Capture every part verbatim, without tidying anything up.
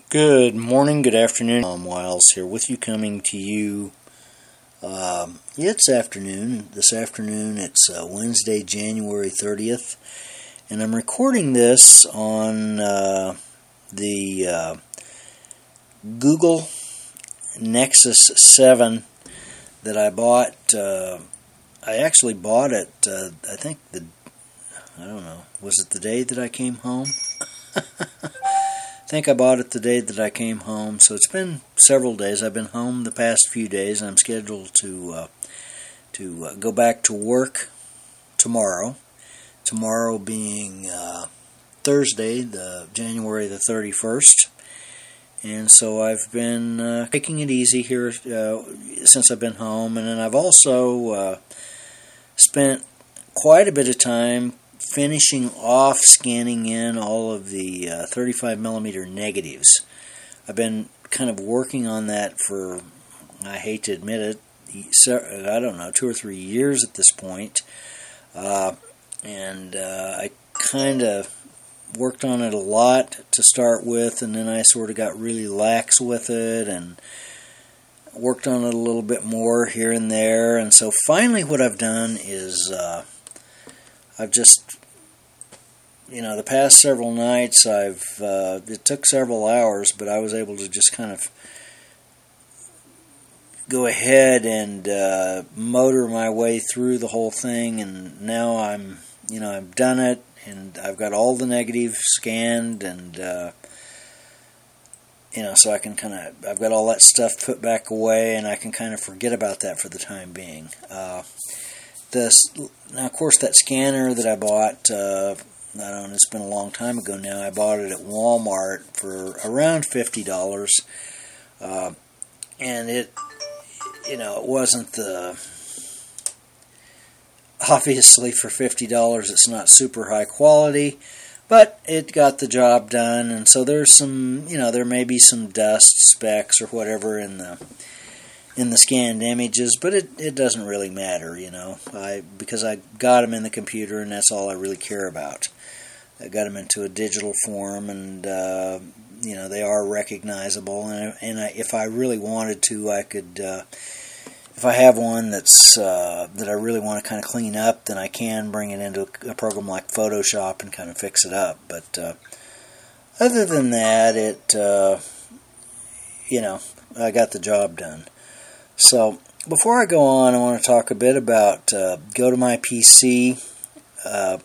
Good morning, good afternoon. Tom Wiles here with you, coming to you. Um, it's afternoon. This afternoon, it's uh, Wednesday, January thirtieth, and I'm recording this on uh, the uh, Google Nexus seven that I bought. Uh, I actually bought it, uh, I think, the, I don't know, was it the day that I came home? I think I bought it the day that I came home, so it's been several days. I've been home the past few days. I'm scheduled to uh, to uh, go back to work tomorrow. Tomorrow being uh, Thursday, the January the thirty-first, and so I've been uh, taking it easy here uh, since I've been home, and then I've also uh, spent quite a bit of time finishing off scanning in all of the uh, thirty-five millimeter negatives. I've been kind of working on that for, I hate to admit it, I don't know, two or three years at this point. Uh, and uh, I kind of worked on it a lot to start with, and then I sort of got really lax with it and worked on it a little bit more here and there. And so finally what I've done is uh, I've just, you know, the past several nights, I've, uh, it took several hours, but I was able to just kind of go ahead and uh, motor my way through the whole thing, and now I'm, you know, I've done it, and I've got all the negatives scanned, and, uh, you know, so I can kind of, I've got all that stuff put back away, and I can kind of forget about that for the time being. Uh, This, now, of course, that scanner that I bought, uh, I don't know, it's been a long time ago now. I bought it at Walmart for around fifty dollars, uh, and it, you know, it wasn't the, obviously for fifty dollars it's not super high quality, but it got the job done, and so there's some, you know, there may be some dust specks or whatever in the in the scanned images, but it, it doesn't really matter, you know, I because I got them in the computer, and that's all I really care about. I got them into a digital form, and, uh, you know, they are recognizable, and, and I, if I really wanted to, I could, uh, if I have one that's, uh, that I really want to kind of clean up, then I can bring it into a program like Photoshop and kind of fix it up, but, uh, other than that, it, uh, you know, I got the job done. So, before I go on, I want to talk a bit about uh, GoToMyPC uh,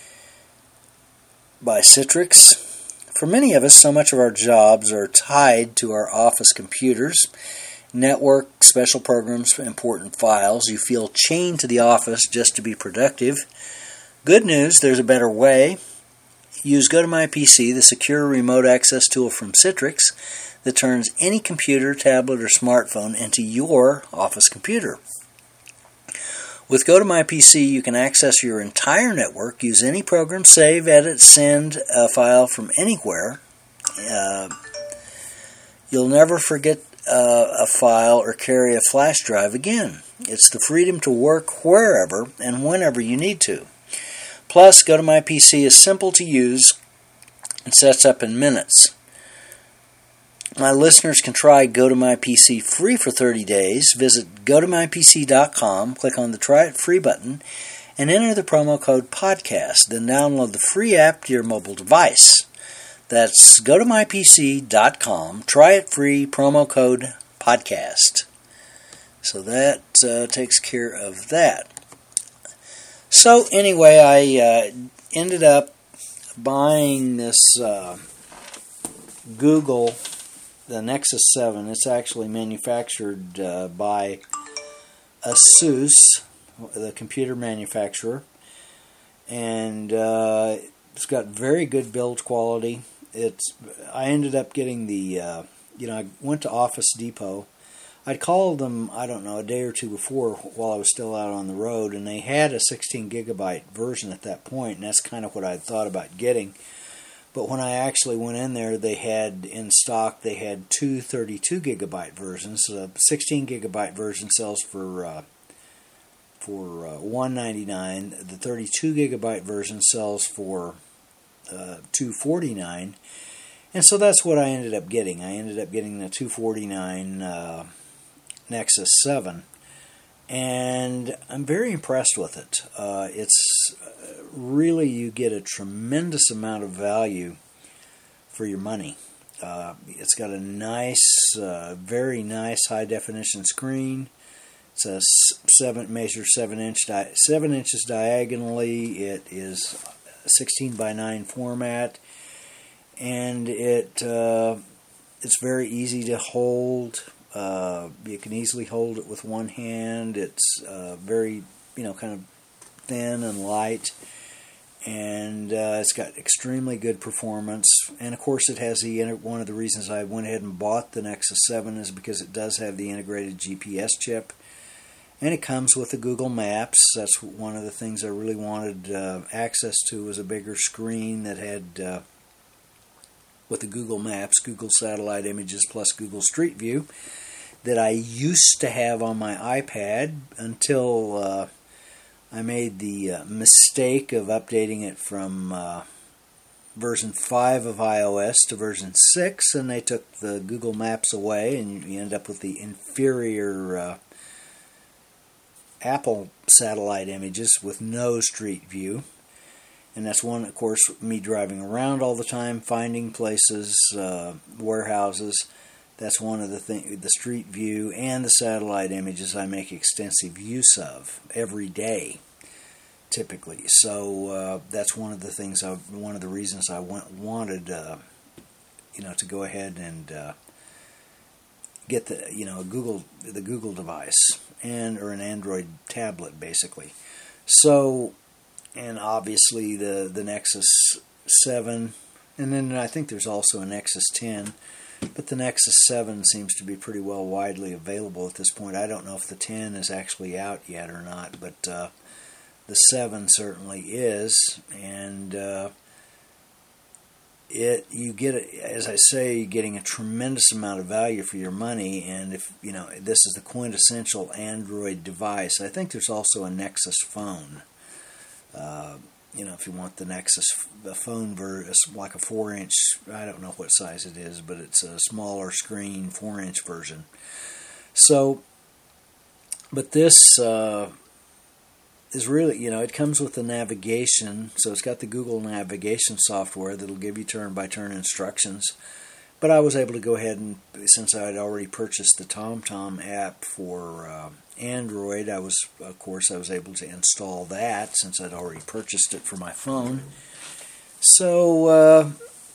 by Citrix. For many of us, so much of our jobs are tied to our office computers, network, special programs, important files. You feel chained to the office just to be productive. Good news, there's a better way. Use GoToMyPC, the secure remote access tool from Citrix, that turns any computer, tablet, or smartphone into your office computer. With GoToMyPC, you can access your entire network, use any program, save, edit, send a file from anywhere. Uh, you'll never forget uh, a file or carry a flash drive again. It's the freedom to work wherever and whenever you need to. Plus, GoToMyPC is simple to use and sets up in minutes. My listeners can try GoToMyPC free for thirty days. Visit go to my p c dot com, click on the Try It Free button, and enter the promo code PODCAST. Then download the free app to your mobile device. That's go to my p c dot com, try it free, promo code PODCAST. So that uh, takes care of that. So anyway, I uh, ended up buying this uh, Google, the Nexus seven. It's actually manufactured uh, by ASUS, the computer manufacturer, and uh, it's got very good build quality. It's I ended up getting the, uh, you know, I went to Office Depot. I'd called them, I don't know, a day or two before while I was still out on the road, and they had a sixteen gigabyte version at that point, and that's kind of what I thought about getting. But when I actually went in there, they had in stock, they had two thirty-two gigabyte versions. So the sixteen gigabyte version sells for uh, for uh, one ninety-nine. The thirty-two gigabyte version sells for uh, two forty-nine. And so that's what I ended up getting. I ended up getting the two forty-nine uh, Nexus seven, and I'm very impressed with it. Uh, it's uh, really, you get a tremendous amount of value for your money. Uh, it's got a nice, uh, very nice high-definition screen. It's a seven measure seven inch di- seven inches diagonally. It is sixteen by nine format, and it uh, it's very easy to hold. Uh, you can easily hold it with one hand. It's uh, very, you know, kind of thin and light, and uh, it's got extremely good performance. And of course, it has the one of the reasons I went ahead and bought the Nexus seven is because it does have the integrated G P S chip. And it comes with the Google Maps. That's one of the things I really wanted uh, access to, was a bigger screen that had, uh, with the Google Maps, Google Satellite Images plus Google Street View, that I used to have on my iPad until uh, I made the uh, mistake of updating it from uh, version five of iOS to version six, and they took the Google Maps away, and you end up with the inferior uh, Apple satellite images with no street view. And that's one, of course, me driving around all the time, finding places, uh, warehouses. That's one of the things, the street view and the satellite images I make extensive use of every day, typically. So uh, that's one of the things, I, one of the reasons I want, wanted, uh, you know, to go ahead and uh, get the, you know, Google, the Google device, and or an Android tablet, basically. So, and obviously the the Nexus seven, and then I think there's also a Nexus ten, but the Nexus seven seems to be pretty well widely available at this point. I don't know if the ten is actually out yet or not, but uh, the seven certainly is, and uh, It you get, as I say, you're getting a tremendous amount of value for your money, and if you know this is the quintessential Android device. I think there's also a Nexus phone. Uh, you know, if you want the Nexus, the phone version, like a four-inch. I don't know what size it is, but it's a smaller screen, four-inch version. So, but this. Uh, is really, you know, it comes with the navigation, so it's got the Google navigation software that'll give you turn-by-turn instructions. But I was able to go ahead and, since I had already purchased the TomTom app for uh, Android, I was, of course, I was able to install that since I'd already purchased it for my phone. So, uh,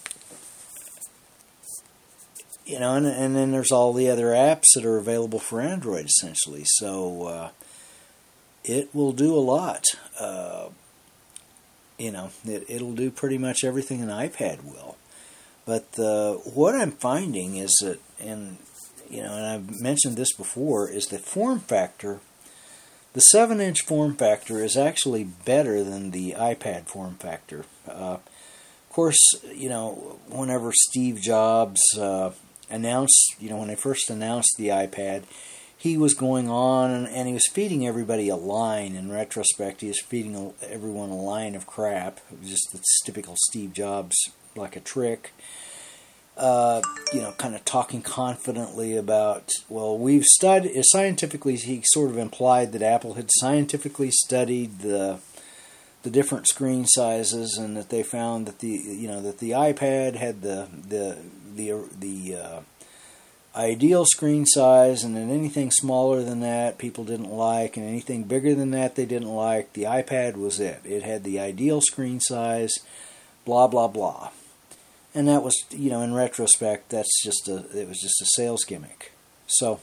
you know, and, and then there's all the other apps that are available for Android, essentially. So, uh, it will do a lot. Uh, you know, it, it'll do pretty much everything an iPad will. But uh, what I'm finding is that, and you know, and I've mentioned this before, is the form factor. The seven-inch form factor is actually better than the iPad form factor. Uh, of course, you know, whenever Steve Jobs uh, announced, you know, when they first announced the iPad, he was going on and, and he was feeding everybody a line. In retrospect, he was feeding a, everyone a line of crap. It was just the typical Steve Jobs, like a trick. Uh, you know, kind of talking confidently about, well, we've studied, scientifically, he sort of implied that Apple had scientifically studied the the different screen sizes, and that they found that the, you know, that the iPad had the, the, the, the, uh, ideal screen size, and then anything smaller than that people didn't like, and anything bigger than that they didn't like. The iPad was it. It had the ideal screen size, blah blah blah. And that was, you know, in retrospect, that's just a it was just a sales gimmick. So,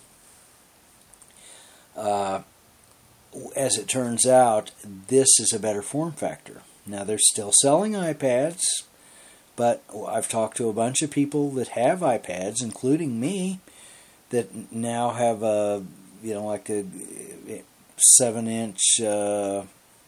uh, as it turns out, this is a better form factor. Now they're still selling iPads. But I've talked to a bunch of people that have iPads, including me, that now have a, you know, like a seven-inch uh,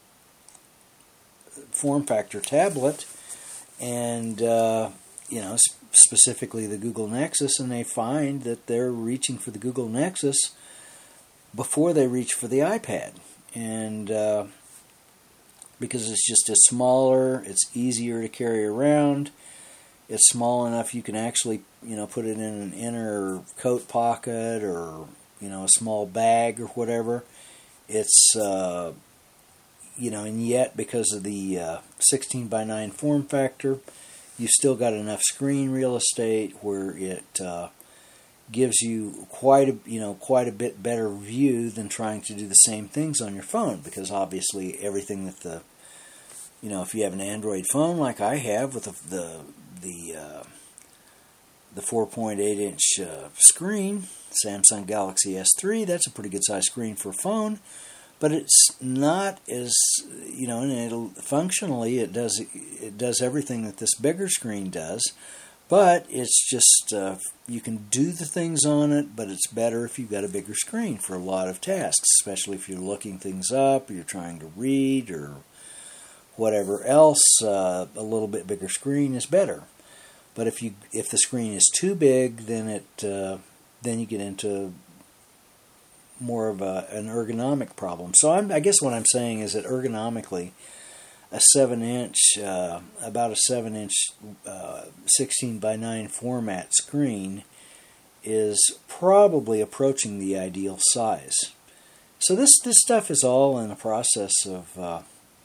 form factor tablet, and uh, you know, specifically the Google Nexus, and they find that they're reaching for the Google Nexus before they reach for the iPad, and uh, because it's just a smaller, it's easier to carry around, It's small enough you can actually, you know, put it in an inner coat pocket or, you know, a small bag or whatever. It's, uh, you know, and yet because of the uh, sixteen by nine form factor, you've still got enough screen real estate where it uh, gives you quite a, you know, quite a bit better view than trying to do the same things on your phone, because obviously everything that the, you know, if you have an Android phone like I have with the the the, uh, the four point eight inch uh, screen, Samsung Galaxy S three, that's a pretty good size screen for a phone, but it's not as, you know, and it'll functionally it does it does everything that this bigger screen does, but it's just uh, you can do the things on it, but it's better if you've got a bigger screen for a lot of tasks, especially if you're looking things up or you're trying to read or whatever else. Uh, a little bit bigger screen is better. But if you if the screen is too big, then it uh, then you get into more of a, an ergonomic problem. So I'm, I guess what I'm saying is that ergonomically, a seven inch, uh, about a seven inch, uh, sixteen by nine format screen is probably approaching the ideal size. So this this stuff is all in the process of, uh,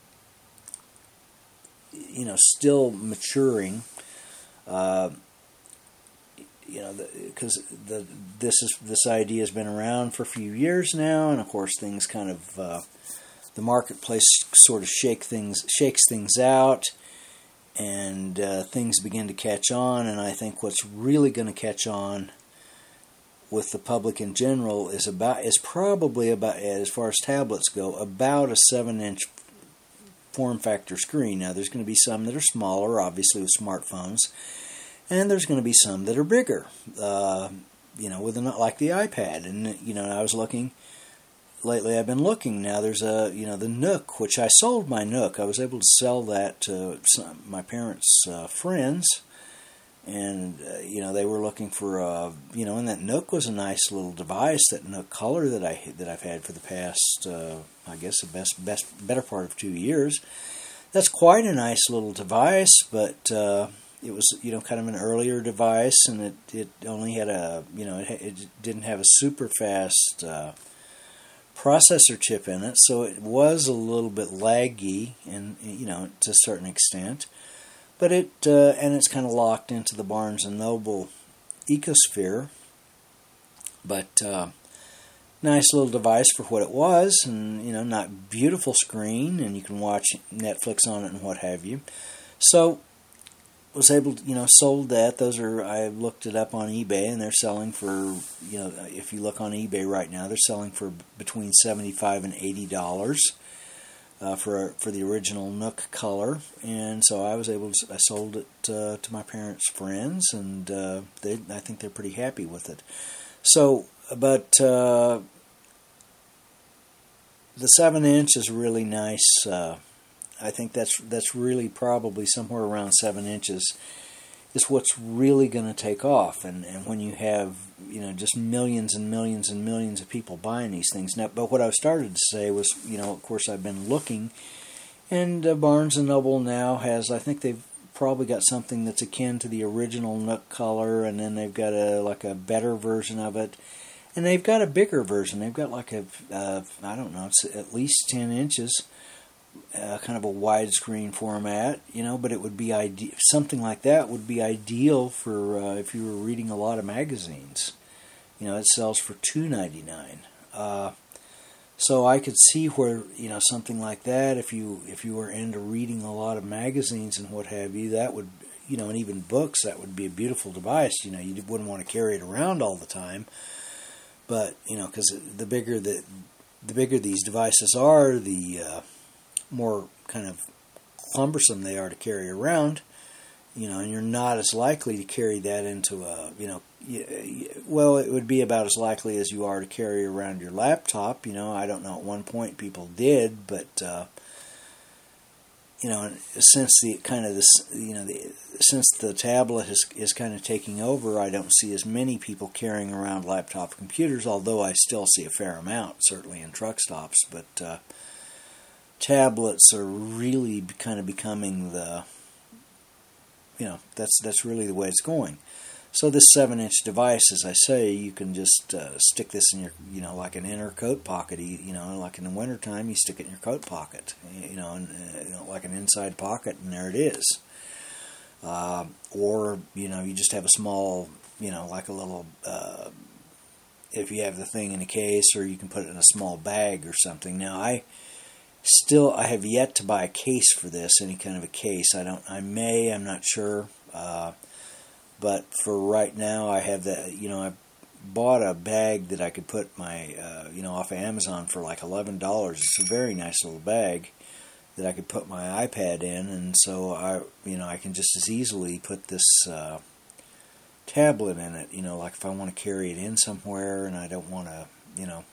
you know, still maturing. Uh, you know, because the, the this is this idea has been around for a few years now, and of course things kind of uh, the marketplace sort of shake things shakes things out, and uh, things begin to catch on. And I think what's really going to catch on with the public in general is about is probably about, as far as tablets go, about a seven inch form factor screen. Now there's going to be some that are smaller, obviously with smartphones, and there's going to be some that are bigger, uh, you know, with a, like the iPad. And you know, I was looking lately. I've been looking now. There's a you know the Nook, which I sold my Nook. I was able to sell that to some, my parents' uh, friends, and uh, you know they were looking for a you know, and that Nook was a nice little device. That Nook Color that I that I've had for the past uh, I guess the best best better part of two years. That's quite a nice little device, but uh, it was you know kind of an earlier device, and it, it only had a you know it, it didn't have a super fast uh, processor chip in it, so it was a little bit laggy, and you know to a certain extent. But it uh, and it's kind of locked into the Barnes and Noble ecosphere. But uh, nice little device for what it was, and you know, not beautiful screen, and you can watch Netflix on it and what have you. So was able to, you know, sold that. Those are, I looked it up on eBay, and they're selling for, you know, if you look on eBay right now, they're selling for between seventy-five and eighty dollars. Uh, for for the original Nook Color, and so I was able to I sold it uh, to my parents' friends, and uh, they I think they're pretty happy with it. So, but uh, the seven inch is really nice. Uh, I think that's that's really probably somewhere around seven inches is what's really going to take off, and and when you have you know just millions and millions and millions of people buying these things now. But what I started to say was, you know, of course I've been looking, and uh, Barnes and Noble now has, I think they've probably got something that's akin to the original Nook Color, and then they've got a like a better version of it, and they've got a bigger version. They've got like a uh, I don't know, it's at least ten inches. Uh, kind of a widescreen format, you know, but it would be ide- something like that would be ideal for uh, if you were reading a lot of magazines. You know, it sells for two ninety-nine. Uh, so I could see where you know something like that, if you if you were into reading a lot of magazines and what have you, that would you know, and even books, that would be a beautiful device. You know, you wouldn't want to carry it around all the time, but you know, because the bigger the the bigger these devices are, the uh, more kind of cumbersome they are to carry around, you know, and you're not as likely to carry that into a, you know, well, it would be about as likely as you are to carry around your laptop. You know, I don't know, at one point people did, but, uh, you know, since the kind of this, you know, the, since the tablet is, is kind of taking over, I don't see as many people carrying around laptop computers, although I still see a fair amount, certainly in truck stops, but, uh, tablets are really kind of becoming the, you know, that's that's really the way it's going. So this seven-inch device, as I say, you can just uh, stick this in your, you know, like an inner coat pocket. You know, like in the wintertime, you stick it in your coat pocket, you know, and, uh, you know, like an inside pocket, and there it is. Uh, or, you know, you just have a small, you know, like a little, uh, if you have the thing in a case, or you can put it in a small bag or something. Now, I still, I have yet to buy a case for this, any kind of a case. I don't, I may, I'm not sure. Uh, But for right now, I have that, you know, I bought a bag that I could put my, uh, you know, off of Amazon for like eleven dollars. It's a very nice little bag that I could put my iPad in. And so, I, you know, I can just as easily put this uh, tablet in it. You know, like if I want to carry it in somewhere and I don't want to, you know,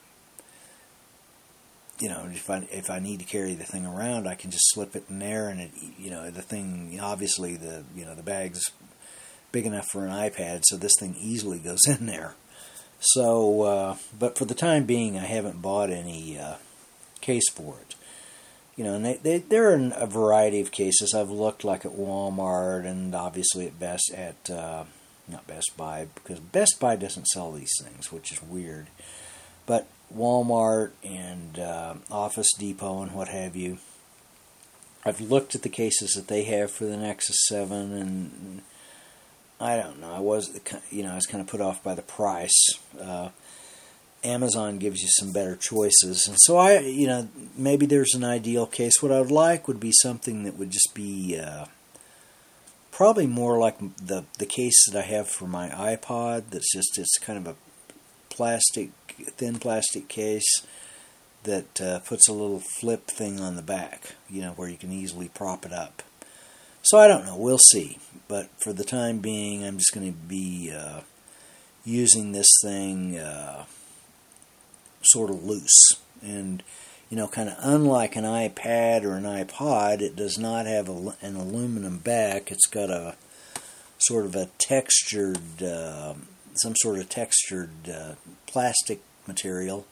you know, if I if I need to carry the thing around, I can just slip it in there, and it, you know, the thing, obviously the, you know, the bag's big enough for an iPad, so this thing easily goes in there. So, uh, but for the time being, I haven't bought any uh, case for it. You know, and they, they, there are a variety of cases. I've looked like at Walmart and obviously at Best at uh, not Best Buy, because Best Buy doesn't sell these things, which is weird. But Walmart and uh, Office Depot and what have you. I've looked at the cases that they have for the Nexus seven, and I don't know. I was, you know, I was kind of put off by the price. Uh, Amazon gives you some better choices, and so I, you know, maybe there's an ideal case. What I would like would be something that would just be uh, probably more like the the case that I have for my iPod. That's just it's kind of a plastic, thin plastic case that uh, puts a little flip thing on the back, you know, where you can easily prop it up. So I don't know. We'll see. But for the time being, I'm just going to be uh, using this thing uh, sort of loose. And, you know, kind of unlike an iPad or an iPod, it does not have a, an aluminum back. It's got a sort of a textured, uh, some sort of textured uh, plastic material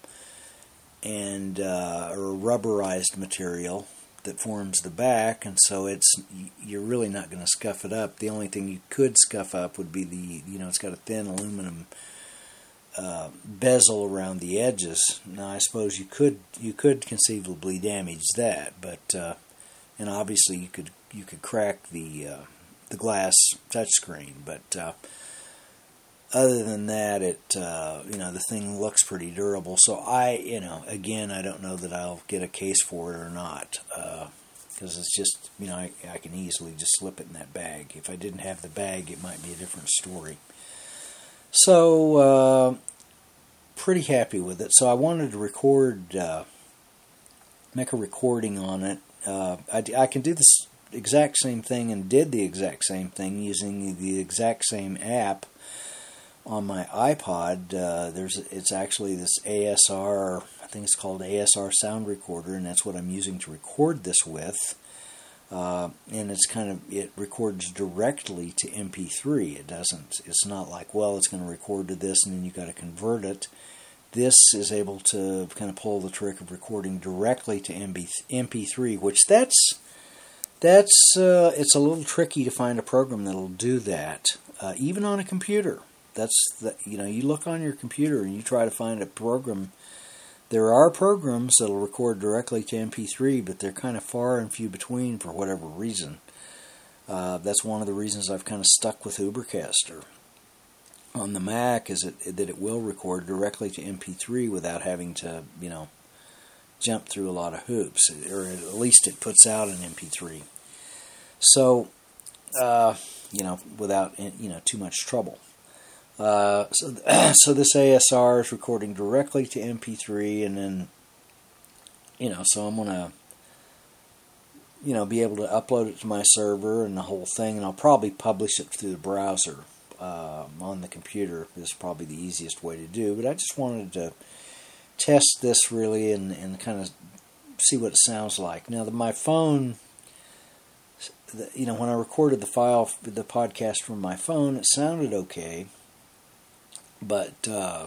and uh, or rubberized material that forms the back, and so it's you're really not going to scuff it up. The only thing you could scuff up would be the, you know, it's got a thin aluminum uh, bezel around the edges. Now, I suppose you could you could conceivably damage that, but uh, and obviously you could you could crack the uh, the glass touchscreen, but uh, other than that, it uh, you know, the thing looks pretty durable. So I, you know, again, I don't know that I'll get a case for it or not, because uh, it's just, you know, I, I can easily just slip it in that bag. If I didn't have the bag, it might be a different story. So uh, pretty happy with it. So I wanted to record, uh, make a recording on it. Uh, I, I can do this exact same thing and did the exact same thing using the exact same app on my iPod. Uh, there's it's actually this A S R, I think it's called A S R Sound Recorder, and that's what I'm using to record this with. Uh, and it's kind of, it records directly to M P three. It doesn't, it's not like, well, it's going to record to this and then you got to convert it. This is able to kind of pull the trick of recording directly to M P three, which that's, that's, uh, it's a little tricky to find a program that'll do that, uh, even on a computer. That's the, you know, you look on your computer and you try to find a program. There are programs that'll record directly to M P three, but they're kind of far and few between for whatever reason. Uh, that's one of the reasons I've kind of stuck with Ubercaster on the Mac, is it, that it will record directly to M P three without having to, you know, jump through a lot of hoops, or at least it puts out an M P three. So, uh, you know, without, you know, too much trouble. Uh, so, so this A S R is recording directly to M P three, and then, you know, so I'm going to, you know, be able to upload it to my server and the whole thing, and I'll probably publish it through the browser uh, on the computer. This is probably the easiest way to do, but I just wanted to test this really and, and kind of see what it sounds like. Now, the, my phone, the, you know, when I recorded the file, the podcast from my phone, it sounded okay. But uh,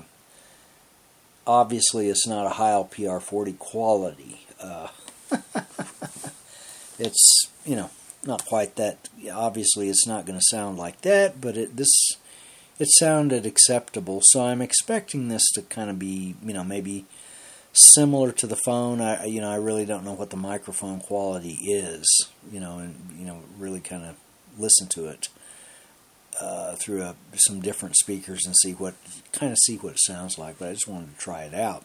obviously it's not a Heil P R forty quality. Uh, it's, you know, not quite that. Obviously, it's not going to sound like that, but it this it sounded acceptable. So I'm expecting this to kind of be, you know, maybe similar to the phone. I you know I really don't know what the microphone quality is, you know, and you know really kind of listen to it uh, through a, some different speakers and see what kind of see what it sounds like. But I just wanted to try it out.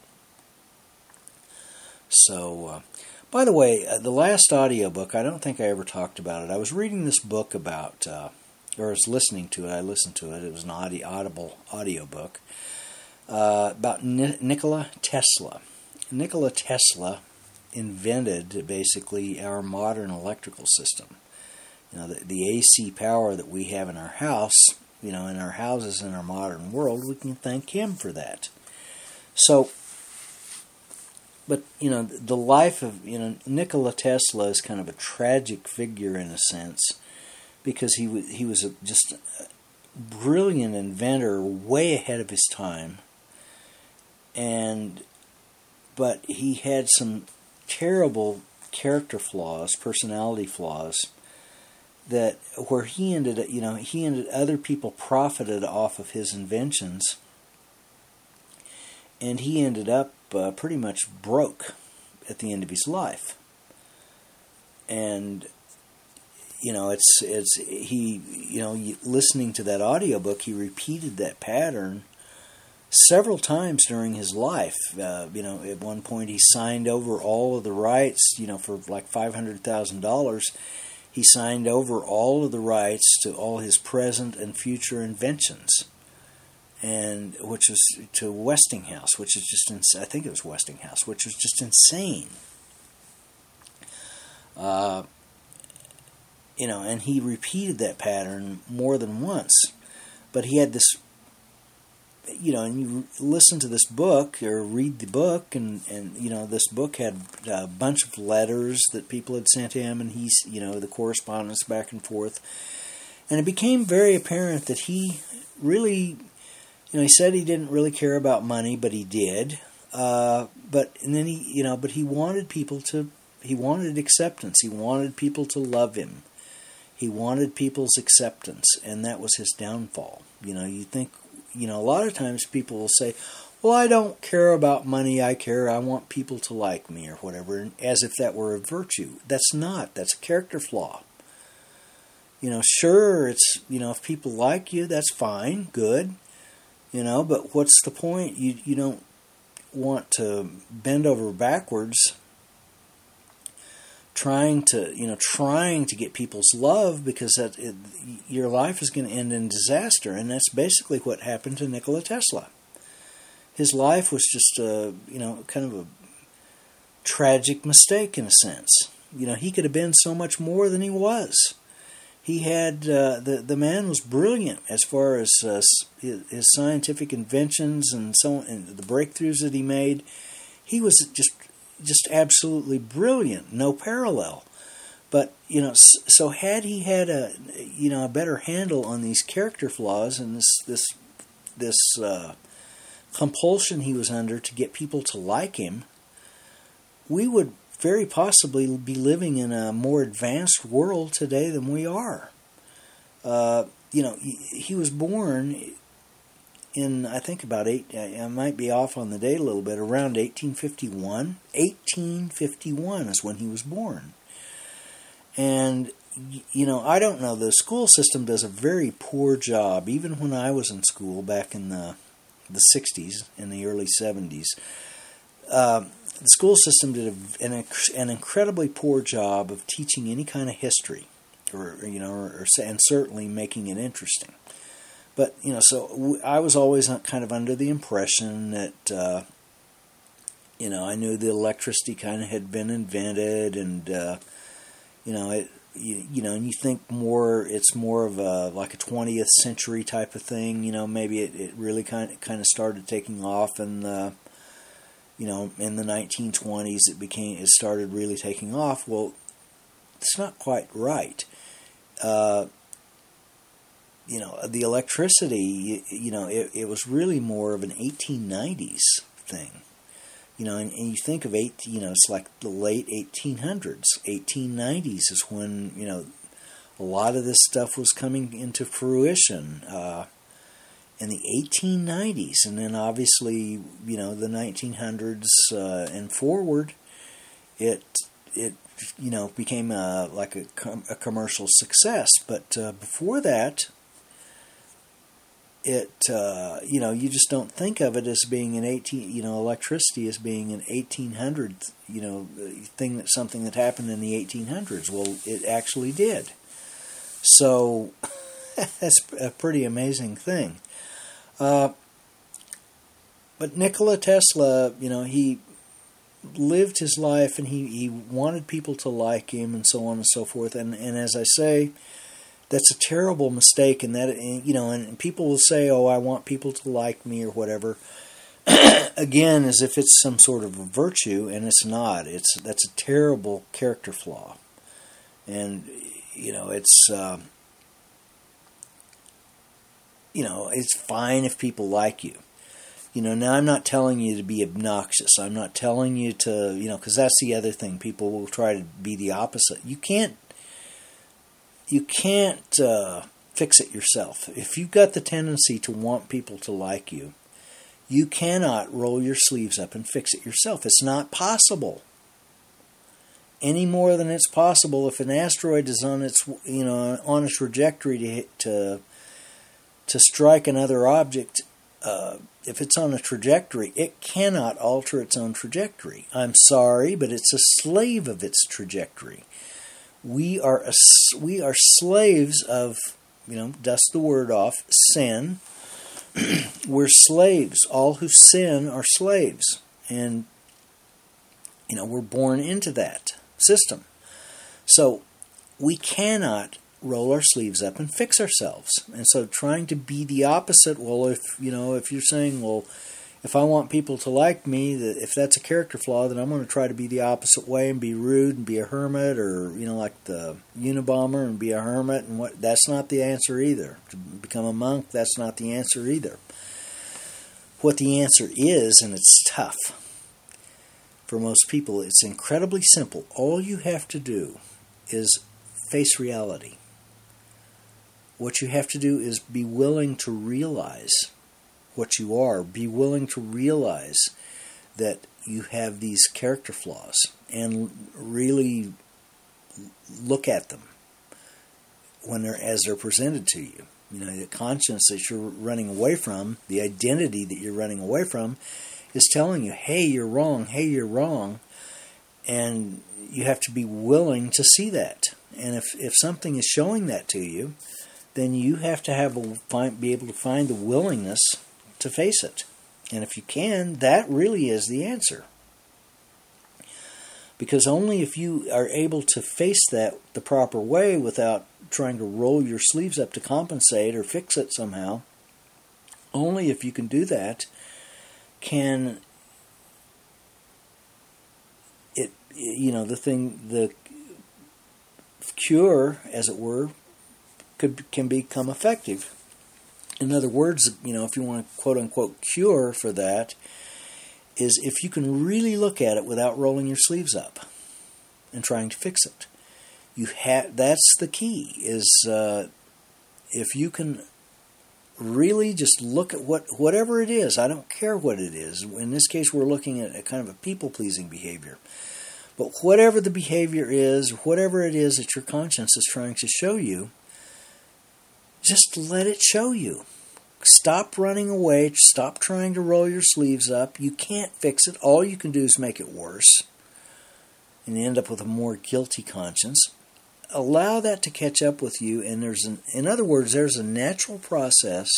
So. Uh, By the way, uh, the last audiobook, I don't think I ever talked about it. I was reading this book about, uh, or I was listening to it. I listened to it. It was an audi- audible audiobook uh, about Ni- Nikola Tesla. Nikola Tesla invented basically our modern electrical system. You know, the, the A C power that we have in our house, you know, in our houses in our modern world, we can thank him for that. So, but, you know, the life of, you know, Nikola Tesla is kind of a tragic figure in a sense, because he was, he was a, just a brilliant inventor, way ahead of his time, and, but he had some terrible character flaws, personality flaws, that where he ended, you know, he ended, other people profited off of his inventions, and he ended up uh, pretty much broke at the end of his life. And you know, it's it's he you know, listening to that audiobook, he repeated that pattern several times during his life. Uh, you know, at one point he signed over all of the rights, you know, for like five hundred thousand dollars. He signed over all of the rights to all his present and future inventions. And which was to Westinghouse, which is just ins- I think it was Westinghouse, which was just insane. Uh, you know, and he repeated that pattern more than once. But he had this, you know, and you listen to this book or read the book, and, and you know, this book had a bunch of letters that people had sent him, and he's, you know, the correspondence back and forth, and it became very apparent that he really. You know, he said he didn't really care about money, but he did. Uh, but and then he, you know, but he wanted people to. He wanted acceptance. He wanted people to love him. He wanted people's acceptance, and that was his downfall. You know, you think, you know, a lot of times people will say, "Well, I don't care about money. I care. I want people to like me, or whatever," as if that were a virtue. That's not. That's a character flaw. You know, sure, it's, you know, if people like you, that's fine, good. You know, but what's the point? You you don't want to bend over backwards trying to, you know, trying to get people's love, because that it, your life is going to end in disaster, and that's basically what happened to Nikola Tesla. His life was just a, you know, kind of a tragic mistake in a sense. You know, he could have been so much more than he was. He had, uh, the, the man was brilliant as far as uh, his, his scientific inventions and so on, and the breakthroughs that he made. He was just just absolutely brilliant, no parallel. But, you know, so had he had a, you know, a better handle on these character flaws and this this this uh, compulsion he was under to get people to like him, we would very possibly be living in a more advanced world today than we are. Uh, you know, he, he was born in, I think about eight, I might be off on the date a little bit, around eighteen fifty-one. eighteen fifty-one is when he was born. And, you know, I don't know, the school system does a very poor job, even when I was in school back in the, the sixties, in the early seventies. Uh, The school system did a, an, an incredibly poor job of teaching any kind of history, or you know, or, or and certainly making it interesting. But you know, so I was always kind of under the impression that uh, you know, I knew the electricity kind of had been invented, and uh, you know, it you, you know, and you think more, it's more of a like a twentieth century type of thing. You know, maybe it, it really kind of kind of started taking off in the You know, in the nineteen twenties, it became it started really taking off. Well, it's not quite right. Uh, you know, the electricity, you know, it, it was really more of an eighteen nineties thing. You know, and, and you think of eight, you know, it's like the late eighteen hundreds. eighteen nineties is when, you know, a lot of this stuff was coming into fruition uh, in the eighteen nineties, and then obviously, you know, the nineteen hundreds uh, and forward, it it you know became a, like a, com- a commercial success. But uh, before that, it uh, you know you just don't think of it as being an eighteen you know electricity as being an eighteen hundred you know thing that something that happened in the eighteen hundreds. Well, it actually did. So that's a pretty amazing thing. Uh, but Nikola Tesla, you know, he lived his life, and he, he wanted people to like him, and so on and so forth. And, and as I say, that's a terrible mistake. And that, you know, and people will say, "Oh, I want people to like me," or whatever. Again, as if it's some sort of a virtue, and it's not. It's that's a terrible character flaw, and you know, it's. Uh, You know, it's fine if people like you. You know, now I'm not telling you to be obnoxious. I'm not telling you to, you know, because that's the other thing. People will try to be the opposite. You can't, you can't uh, fix it yourself. If you've got the tendency to want people to like you, you cannot roll your sleeves up and fix it yourself. It's not possible. Any more than it's possible if an asteroid is on its, you know, on a trajectory to hit, to to strike another object, uh, if it's on a trajectory, it cannot alter its own trajectory. I'm sorry, but it's a slave of its trajectory. We are a, we are slaves of, you know, dust the word off, sin. We're slaves. All who sin are slaves. And, you know, we're born into that system. So we cannot roll our sleeves up and fix ourselves. And so trying to be the opposite, well, if, you know, if you're saying, well, if I want people to like me, that if that's a character flaw, then I'm going to try to be the opposite way and be rude and be a hermit, or, you know, like the Unabomber and be a hermit, and what, that's not the answer either. To become a monk, that's not the answer either. What the answer is, and it's tough for most people, it's incredibly simple. All you have to do is face reality. What you have to do is be willing to realize what you are. Be willing to realize that you have these character flaws and really look at them when they're as they're presented to you. You know, the conscience that you're running away from, the identity that you're running away from, is telling you, "Hey, you're wrong. Hey, you're wrong," and you have to be willing to see that. And if if something is showing that to you, then you have to have a, find, be able to find the willingness to face it. And if you can, that really is the answer. Because only if you are able to face that the proper way without trying to roll your sleeves up to compensate or fix it somehow, only if you can do that can it, you know, the thing, the cure, as it were, could can become effective. In other words, you know, if you want to quote-unquote cure for that, is if you can really look at it without rolling your sleeves up and trying to fix it. You have that's the key, is uh, if you can really just look at what whatever it is, I don't care what it is. In this case, we're looking at a kind of a people-pleasing behavior. But whatever the behavior is, whatever it is that your conscience is trying to show you, just let it show you. Stop running away. Stop trying to roll your sleeves up. You can't fix it. All you can do is make it worse. And you end up with a more guilty conscience. Allow that to catch up with you. And there's an, in other words, there's a natural process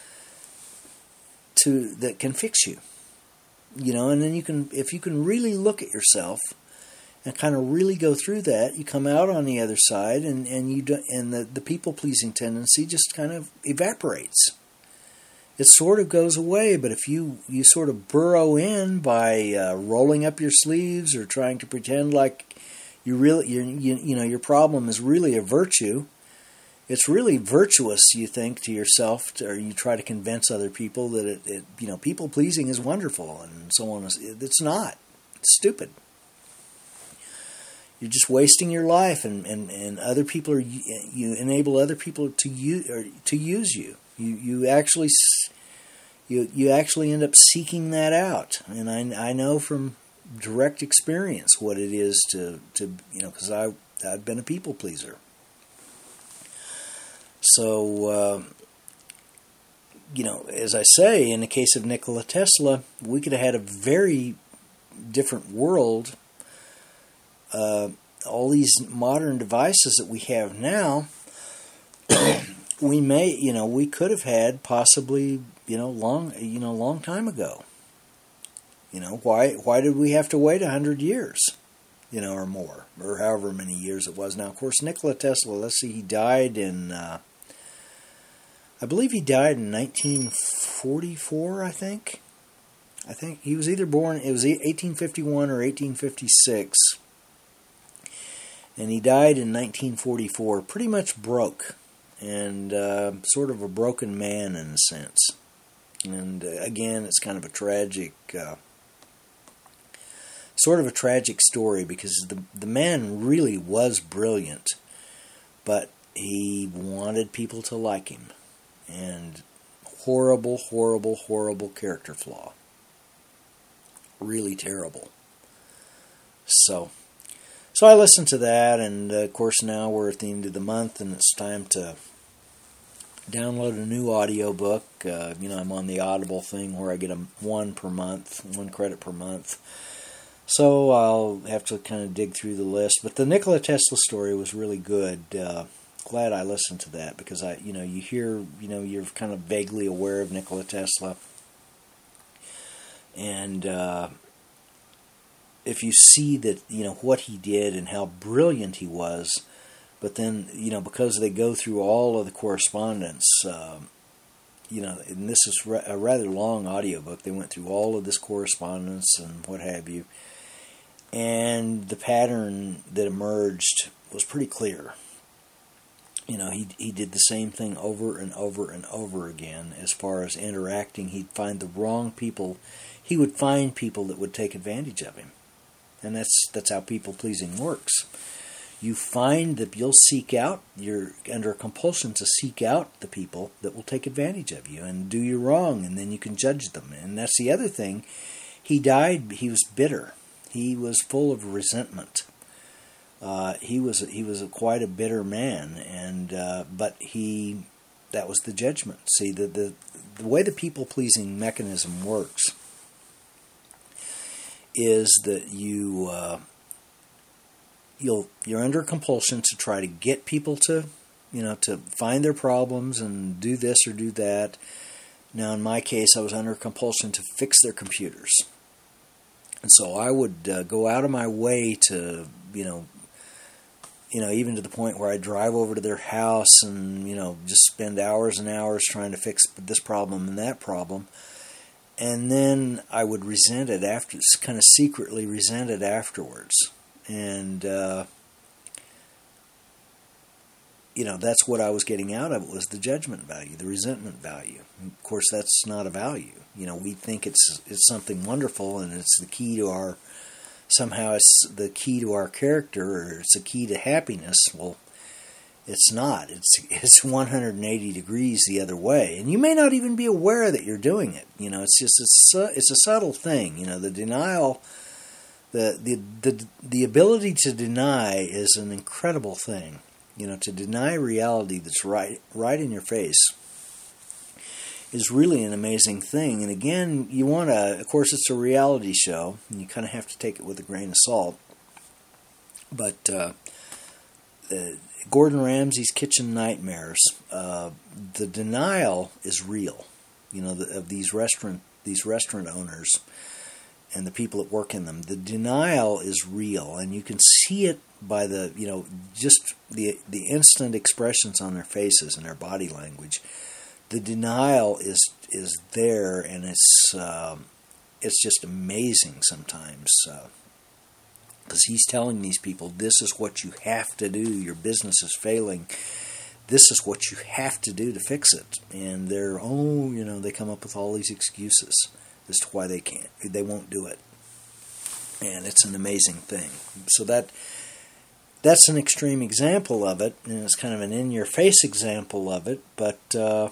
to that can fix you. You know, and then you can, if you can really look at yourself and kind of really go through that, you come out on the other side, and, and you do, and the, the people-pleasing tendency just kind of evaporates. It sort of goes away, but if you, you sort of burrow in by uh, rolling up your sleeves or trying to pretend like you really, you you know, your problem is really a virtue, it's really virtuous, you think to yourself, to, or you try to convince other people that it, it you know, people-pleasing is wonderful and so on. It's not. It's stupid. you're just wasting your life, and, and, and other people are you enable other people to use or to use you. You you actually you you actually end up seeking that out, and I I know from direct experience what it is to to you know because I I've been a people pleaser. So uh, you know, as I say, in the case of Nikola Tesla, we could have had a very different world. Uh, all these modern devices that we have now, we may, you know, we could have had possibly, you know, long, you know, long time ago. You know, why, why did we have to wait a hundred years, you know, or more, or however many years it was? Now, of course, Nikola Tesla, let's see, he died in, uh, I believe he died in nineteen forty-four, I think. I think he was either born, it was eighteen fifty-one or eighteen fifty-six. And he died in nineteen forty-four, pretty much broke, and uh, sort of a broken man in a sense. And uh, again, it's kind of a tragic, uh, sort of a tragic story, because the the man really was brilliant, but he wanted people to like him, and horrible, horrible, horrible character flaw. Really terrible. So. So I listened to that, and uh, of course now we're at the end of the month, and it's time to download a new audiobook. Uh, you know, I'm on the Audible thing where I get a one per month, one credit per month. So I'll have to kind of dig through the list. But the Nikola Tesla story was really good. Uh, glad I listened to that, because I, you know, you hear, you know, you're kind of vaguely aware of Nikola Tesla, and uh, if you see that, you know, what he did and how brilliant he was, but then, you know, because they go through all of the correspondence, um, you know, and this is a rather long audiobook, they went through all of this correspondence and what have you, and the pattern that emerged was pretty clear. You know, he he did the same thing over and over and over again as far as interacting. He'd find the wrong people. He would find people that would take advantage of him. And that's that's how people-pleasing works. You find that you'll seek out, you're under a compulsion to seek out the people that will take advantage of you and do you wrong, and then you can judge them. And that's the other thing. He died, he was bitter. He was full of resentment. Uh, he was he was a, quite a bitter man, and uh, but he that was the judgment. See, the the, the way the people-pleasing mechanism works is that you uh, you'll you're under compulsion to try to get people to, you know, to find their problems and do this or do that. Now, in my case, I was under compulsion to fix their computers, and so I would uh, go out of my way to, you know, you know, even to the point where I drive over to their house and, you know, just spend hours and hours trying to fix this problem and that problem. And then I would resent it after, kind of secretly resent it afterwards. And, uh, you know, that's what I was getting out of it, was the judgment value, the resentment value. And of course, that's not a value. You know, we think it's it's something wonderful, and it's the key to our, somehow it's the key to our character, or it's the key to happiness. Well, it's not. It's it's one hundred eighty degrees the other way, and you may not even be aware that you're doing it. You know, it's just it's a, it's a subtle thing. You know, the denial, the the the the ability to deny is an incredible thing. You know, to deny reality that's right right in your face is really an amazing thing. And again, you want to, of course, it's a reality show, and you kind of have to take it with a grain of salt. But uh, the Gordon Ramsay's Kitchen Nightmares, uh, the denial is real, you know, the, of these restaurant these restaurant owners and the people that work in them. The denial is real, and you can see it by the, you know, just the the instant expressions on their faces and their body language. The denial is is there, and it's um, it's just amazing sometimes. Uh, Because he's telling these people, this is what you have to do. Your business is failing. This is what you have to do to fix it. And they're, oh, you know, they come up with all these excuses as to why they can't, they won't do it. And it's an amazing thing. So that that's an extreme example of it, and it's kind of an in-your-face example of it, but, uh,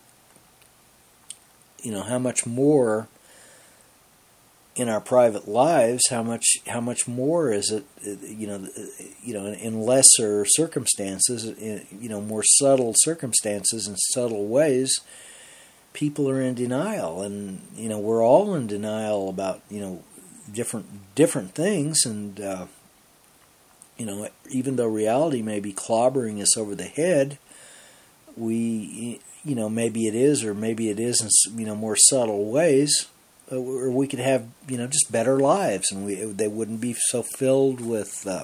you know, how much more in our private lives, how much how much more is it, you know, you know, in lesser circumstances, in, you know, more subtle circumstances and subtle ways, people are in denial, and, you know, we're all in denial about, you know, different different things, and, uh, you know, even though reality may be clobbering us over the head, we, you know, maybe it is, or maybe it is in, you know, more subtle ways. Or we could have, you know, just better lives, and we they wouldn't be so filled with uh,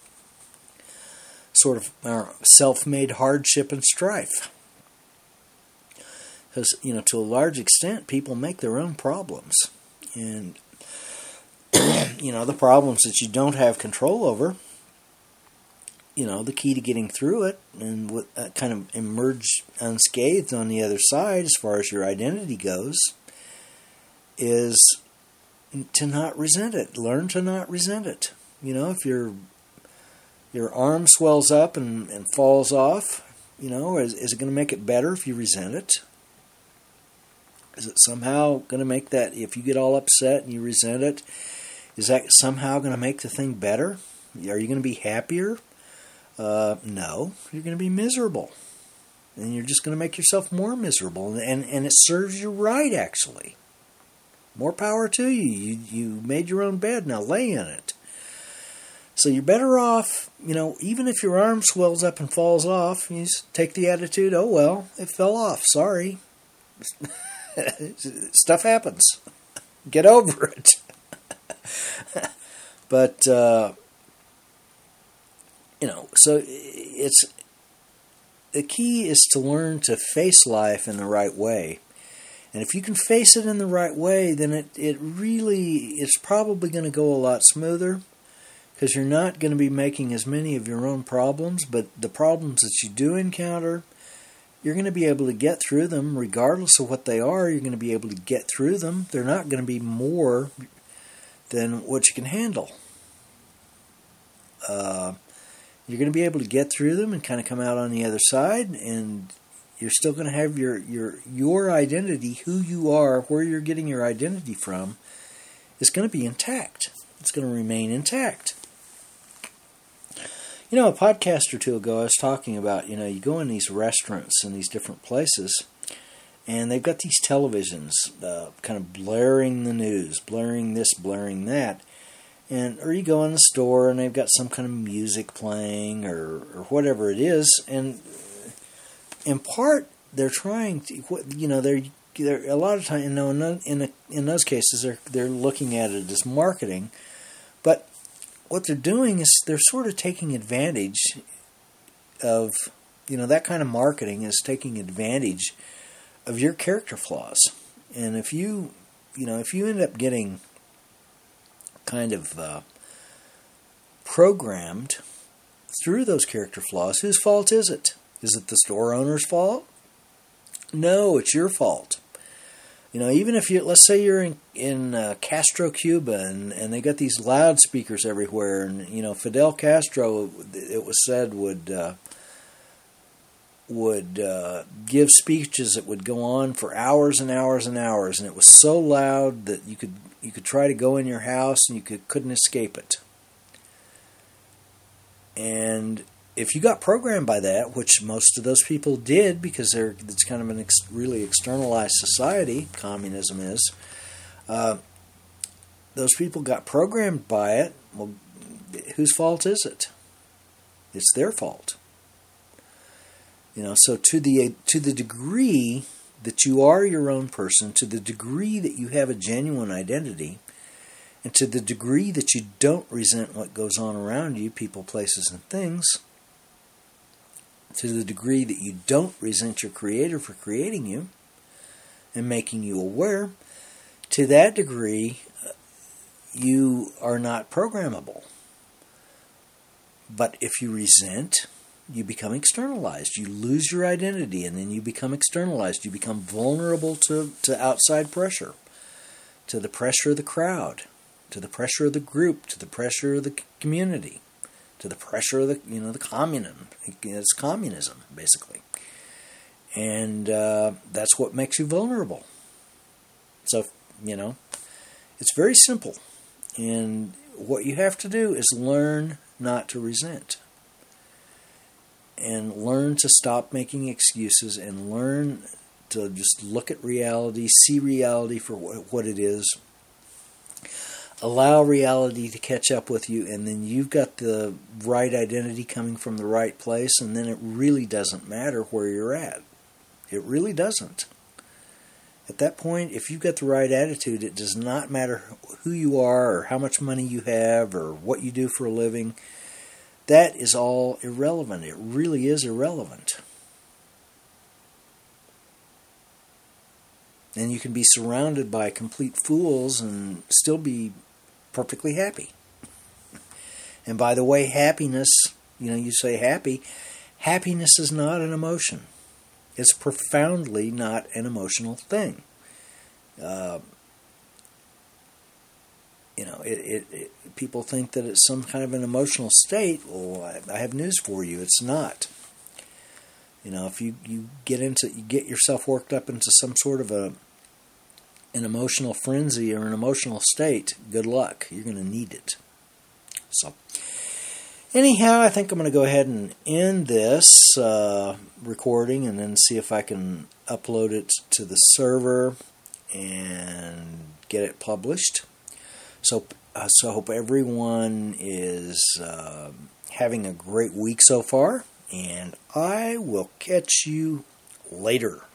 sort of our self-made hardship and strife. Because, you know, to a large extent, people make their own problems, and you know, the problems that you don't have control over. You know, the key to getting through it and what, uh, kind of emerge unscathed on the other side, as far as your identity goes, is to not resent it. Learn to not resent it. You know, if your your arm swells up and, and falls off, you know, is, is it going to make it better if you resent it? Is it somehow going to make that, if you get all upset and you resent it, is that somehow going to make the thing better? Are you going to be happier? Uh, no, you're going to be miserable. And you're just going to make yourself more miserable. And, and it serves you right, actually. More power to you. You you made your own bed, now lay in it. So you're better off, you know, even if your arm swells up and falls off, you just take the attitude, oh well, it fell off, sorry. Stuff happens. Get over it. But, uh, you know, so it's, the key is to learn to face life in the right way. And if you can face it in the right way, then it, it really, it's probably going to go a lot smoother, because you're not going to be making as many of your own problems, but the problems that you do encounter, you're going to be able to get through them regardless of what they are. You're going to be able to get through them. They're not going to be more than what you can handle. Uh, you're going to be able to get through them and kind of come out on the other side, and you're still going to have your, your your identity, who you are, where you're getting your identity from, is going to be intact. It's going to remain intact. You know, a podcast or two ago, I was talking about, you know, you go in these restaurants in these different places, and they've got these televisions uh, kind of blaring the news, blaring this, blaring that. And or you go in the store, and they've got some kind of music playing, or, or whatever it is, and in part, they're trying to, you know, they're, they're a lot of times, you know, in in, in those cases, they're they're looking at it as marketing, but what they're doing is they're sort of taking advantage of, you know, that kind of marketing is taking advantage of your character flaws, and if you, you know, if you end up getting kind of uh, programmed through those character flaws, whose fault is it? Is it the store owner's fault? No, it's your fault. You know, even if you, let's say you're in, in uh, Castro, Cuba, and, and they got these loudspeakers everywhere, and, you know, Fidel Castro, it was said, would uh, would uh, give speeches that would go on for hours and hours and hours, and it was so loud that you could you could try to go in your house and you could, couldn't escape it. And if you got programmed by that, which most of those people did, because they're, it's kind of an ex, really externalized society, communism is, uh, those people got programmed by it. Well, whose fault is it? It's their fault. You know, so to the to the degree that you are your own person, to the degree that you have a genuine identity, and to the degree that you don't resent what goes on around you, people, places, and things, to the degree that you don't resent your Creator for creating you and making you aware, to that degree, you are not programmable. But if you resent, you become externalized. You lose your identity, and then you become externalized. You become vulnerable to, to outside pressure, to the pressure of the crowd, to the pressure of the group, to the pressure of the community, to the pressure of the, you know, the communism. It's communism, basically. And uh, that's what makes you vulnerable. So, you know, it's very simple. And what you have to do is learn not to resent. And learn to stop making excuses and learn to just look at reality, see reality for what it is. Allow reality to catch up with you, and then you've got the right identity coming from the right place, and then it really doesn't matter where you're at. It really doesn't. At that point, if you've got the right attitude, it does not matter who you are or how much money you have or what you do for a living. That is all irrelevant. It really is irrelevant. And you can be surrounded by complete fools and still be perfectly happy. And by the way, happiness, you know, you say happy, happiness is not an emotion. It's profoundly not an emotional thing. Uh, you know, it, it, it, people think that it's some kind of an emotional state. Well, I, I have news for you. It's not. You know, if you, you get into, you get yourself worked up into some sort of a an emotional frenzy or an emotional state, good luck. You're going to need it. So, anyhow, I think I'm going to go ahead and end this uh, recording and then see if I can upload it to the server and get it published. So, uh, so I hope everyone is uh, having a great week so far, and I will catch you later.